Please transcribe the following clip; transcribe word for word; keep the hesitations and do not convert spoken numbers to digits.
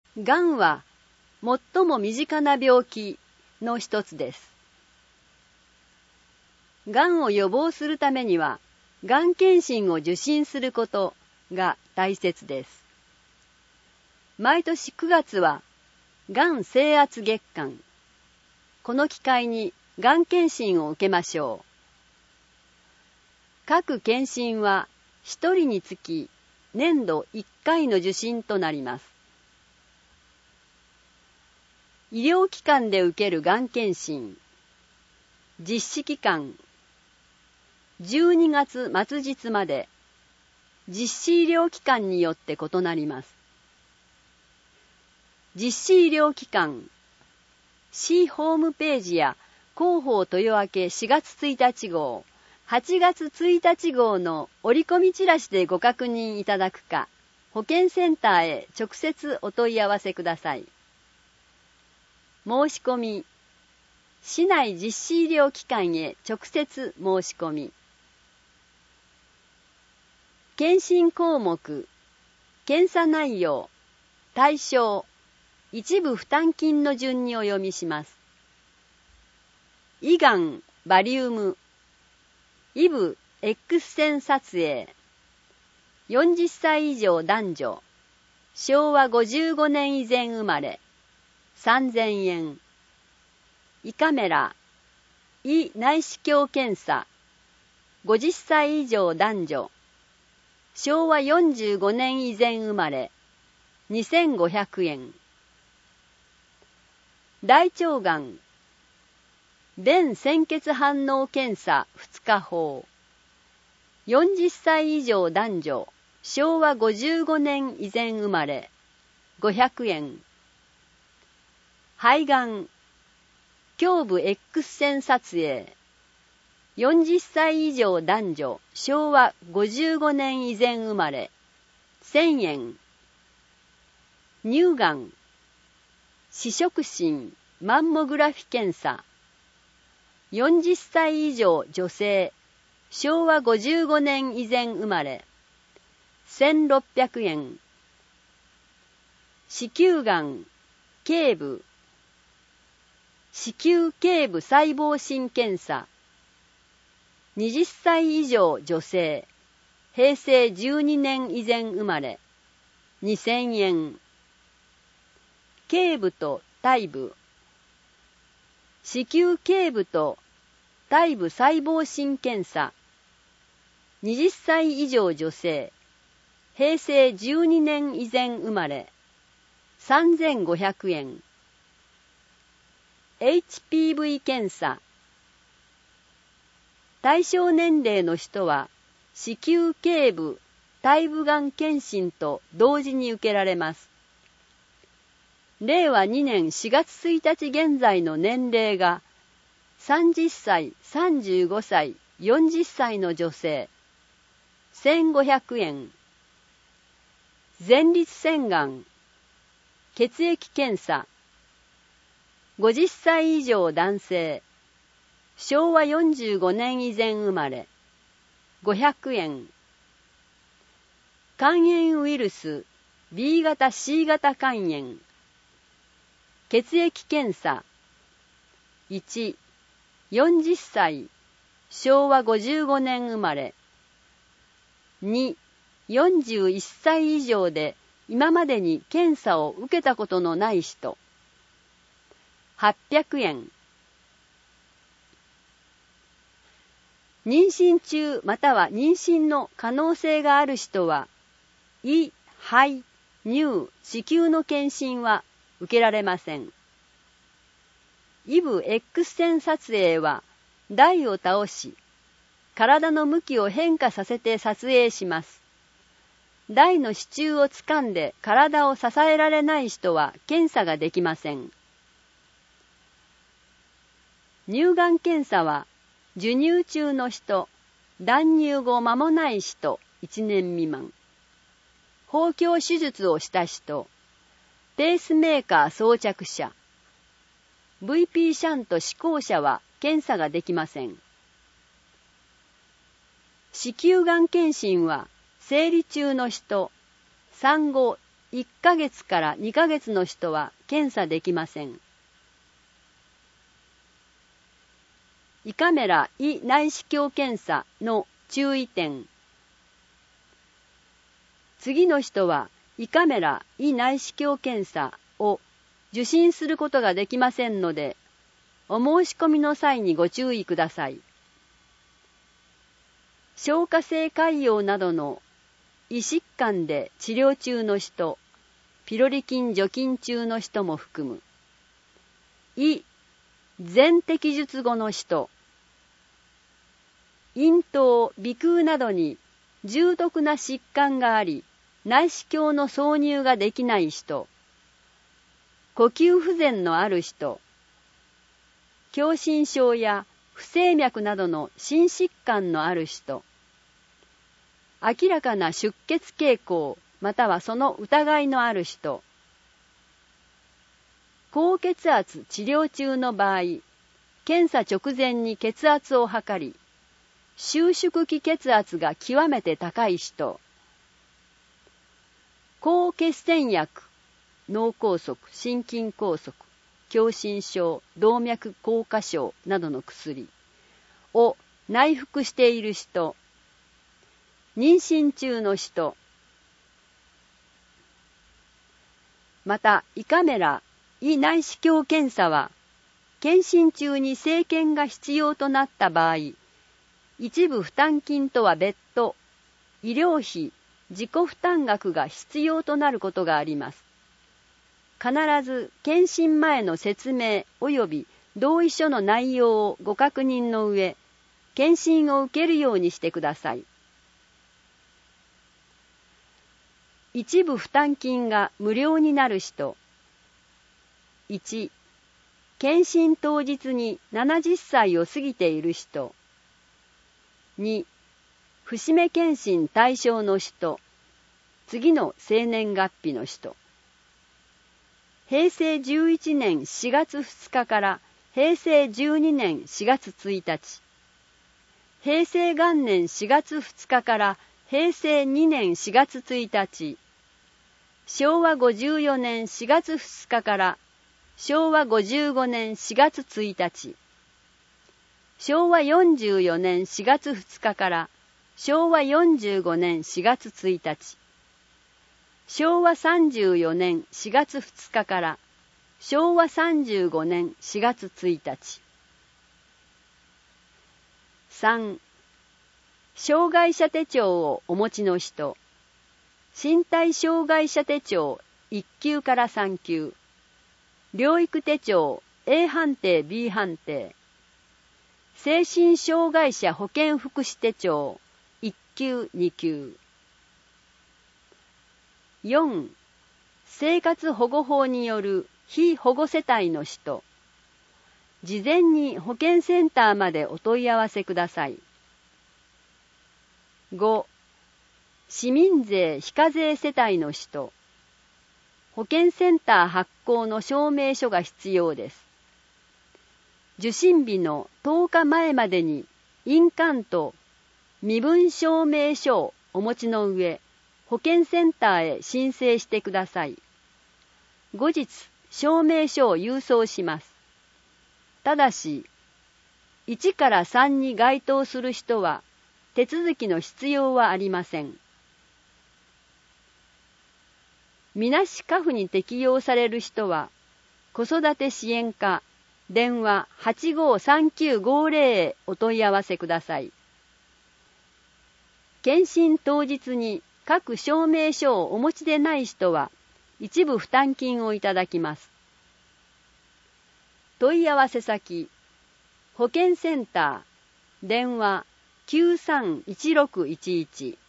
がんは最も身近な病気の一つです。がんを予防するためには、がん検診を受診することが大切です。毎年くがつは、がん征圧月間。この機会にがん検診を受けましょう。各検診はひとりにつき年度いっかいの受診となります。医療機関で受けるがん検診。実施期間。じゅうにがつ末日まで。実施医療機関によって異なります。実施医療機関。市ホームページや広報豊明しがつついたち号、はちがつついたち号の折り込みチラシでご確認いただくか、保健センターへ直接お問い合わせください。申し込み。市内実施医療機関へ直接申し込み。検診項目、検査内容、対象、一部負担金の順にお読みします。胃がん、バリウム、胃部 X 線撮影、よんじゅっさい以上男女、しょうわごじゅうごねん以前生まれ、さんぜんえん。胃カメラ、胃内視鏡検査、ごじゅっさい以上男女、しょうわよんじゅうごねん以前生まれ、にせんごひゃくえん。大腸がん、便潜血反応検査ふつか法、よんじゅっさい以上男女、しょうわごじゅうごねん以前生まれ、ごひゃくえん。肺がん、胸部 X 線撮影、よんじゅっさい以上男女、しょうわごじゅうごねん以前生まれ、せんえん。乳がん、視触診、マンモグラフィ検査、よんじゅっさい以上女性、しょうわごじゅうごねん以前生まれ、せんろっぴゃくえん。子宮がん、頸部、子宮頸部細胞診検査、はたち以上女性、へいせいじゅうにねん以前生まれ、にせんえん。頸部と体部、子宮頸部と体部細胞診検査、はたち以上女性、へいせいじゅうにねん以前生まれ、さんぜんごひゃくえん。エイチピーブイ 検査。対象年齢の人は、子宮頸部、体部がん検診と同時に受けられます。れいわにねんしがつついたち現在の年齢が、さんじゅっさい、さんじゅうごさい、よんじゅっさいの女性、せんごひゃくえん。前立腺がん、血液検査、ごじゅっさい以上男性、しょうわよんじゅうごねん以前生まれ、ごひゃくえん。肝炎ウイルス、ビー 型 シー 型肝炎、血液検査、いち、よんじゅっさい、しょうわごじゅうごねん生まれ、に、よんじゅういっさい以上で今までに検査を受けたことのない人、はっぴゃくえん。妊娠中または妊娠の可能性がある人は、胃、肺、乳、子宮の検診は受けられません。胃部 X 線撮影は台を倒し、体の向きを変化させて撮影します。台の支柱をつかんで体を支えられない人は検査ができません。乳がん検査は、授乳中の人、断乳後間もない人いちねん未満、包協手術をした人、ペースメーカー装着者、ブイピー シャント施行者は検査ができません。子宮がん検診は、生理中の人、産後いっかげつからにかげつの人は検査できません。胃カメラ胃内視鏡検査の注意点。次の人は胃カメラ胃内視鏡検査を受診することができませんので、お申し込みの際にご注意ください。消化性潰瘍などの胃疾患で治療中の人、ピロリ菌除菌中の人も含む。胃全摘術後の人、咽頭、鼻腔などに重篤な疾患があり、内視鏡の挿入ができない人、呼吸不全のある人、狭心症や不整脈などの心疾患のある人、明らかな出血傾向またはその疑いのある人、高血圧治療中の場合、検査直前に血圧を測り、収縮期血圧が極めて高い人、高血栓薬、脳梗塞、心筋梗塞、狭心症、動脈硬化症などの薬を内服している人、妊娠中の人、また胃カメラ、胃内視鏡検査は、検診中に生検が必要となった場合、一部負担金とは別途、医療費、自己負担額が必要となることがあります。必ず検診前の説明及び同意書の内容をご確認の上、検診を受けるようにしてください。一部負担金が無料になる人。いち、検診当日にななじゅっさいを過ぎている人。に、節目検診対象の人。次の生年月日の人。へいせいじゅういちねんしがつふつかからへいせいじゅうにねんしがつついたち。へいせい元年しがつふつかからへいせいにねんしがつついたち。しょうわごじゅうよねんしがつふつかからしょうわごじゅうごねんしがつついたち。しょうわよんじゅうよねんしがつふつかからしょうわよんじゅうごねんしがつついたち。しょうわさんじゅうよねんしがつふつかからしょうわさんじゅうごねんしがつついたち。さん、障害者手帳をお持ちの人。身体障害者手帳いっきゅうからさんきゅう。療育手帳 A 判定 B 判定。精神障害者保健福祉手帳いっきゅうにきゅう。よん、生活保護法による被保護世帯の人。事前に保健センターまでお問い合わせください。ご、市民税非課税世帯の人。保健センター発行の証明書が必要です。受診日のとおかまえまでに印鑑と身分証明書をお持ちの上、保健センターへ申請してください。後日、証明書を郵送します。ただし、いちからさんに該当する人は、手続きの必要はありません。みなし家父に適用される人は、子育て支援課、電話 はちごーさんきゅうごーぜろ へお問い合わせください。検診当日に各証明書をお持ちでない人は、一部負担金をいただきます。問い合わせ先、保健センター、電話 きゅうさんいちろくいちいち